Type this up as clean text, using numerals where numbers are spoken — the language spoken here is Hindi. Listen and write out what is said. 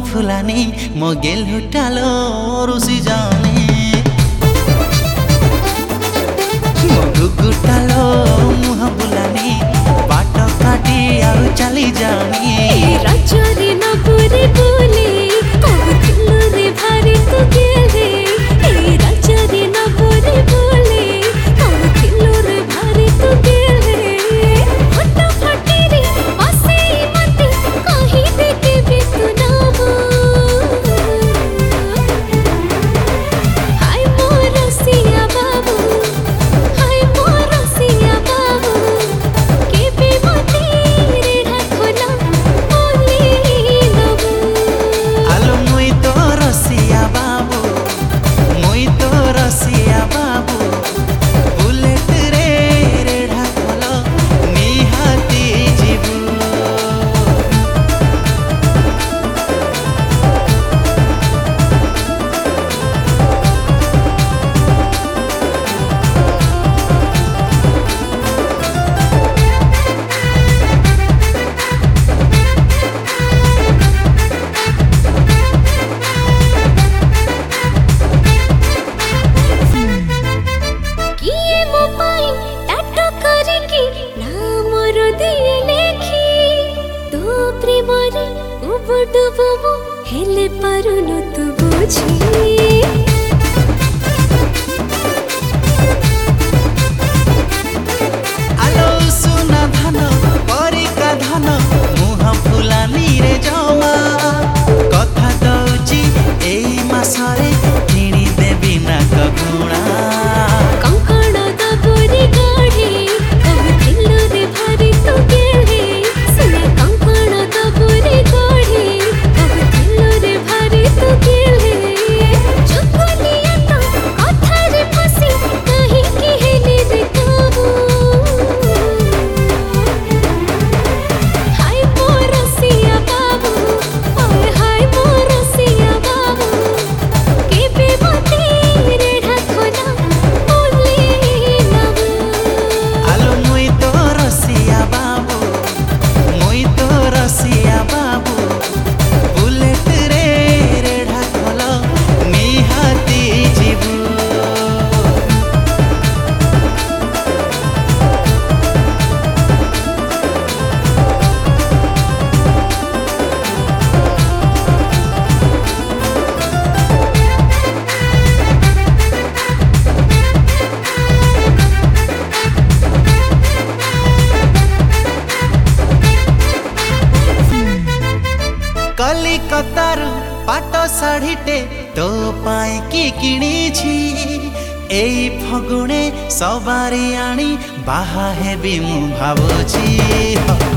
फुलानी मो गेल हुटालो रुसी जानी मो गुगुटालो मुह बुलानी बाट काटी आउ चली जानी राजरे नपुरे बोले कहूतिलु रे भारी तू गेले राजरे नपुरे बोले कहूतिलु रे भारी तू गेले हट फटी रे बसे मते कहि दे के भी तू नाम हाय मोर सिया बाबू हाय मोर सिया बाबू के भी मते रे ढाकोला बोली नबू आलो मुई तो रसिया बाबू बुलेट रे रेढ़ा खोलो निहाती जीवू किए मो पाई टाटो करिकी नामर दिए लेखी तो प्रेम रे उबडुबु मो हेले पारुनु तू बुझी आलो सुना धन परिका धन मुह फुलानी रे जमा कथा दउची एई मासरे किणी देबी ना कगुणा कंकण दबुरी गाढ़े कहूतिलु रे भारी तू गेले सुना कंकण दबुरी गाढ़े कहूतिलु रे भारी तू गेले चुकुलिया तो कथा रे फसी कहि कि हेले रे काबू हाय मोर सिया बाबू हाय मोर सिया बाबू के बे मते रे ढाकोला बोली नबू आलो मुई तो रसिया बाबू बुलेट रे रेढ़ा खोलो निहाती जीवू कलिकतारू पाट शाढ़ीटे तो पाई की किणीछि एई फगुणे सवारी आनी बाहा हेबी मु भाबुछि।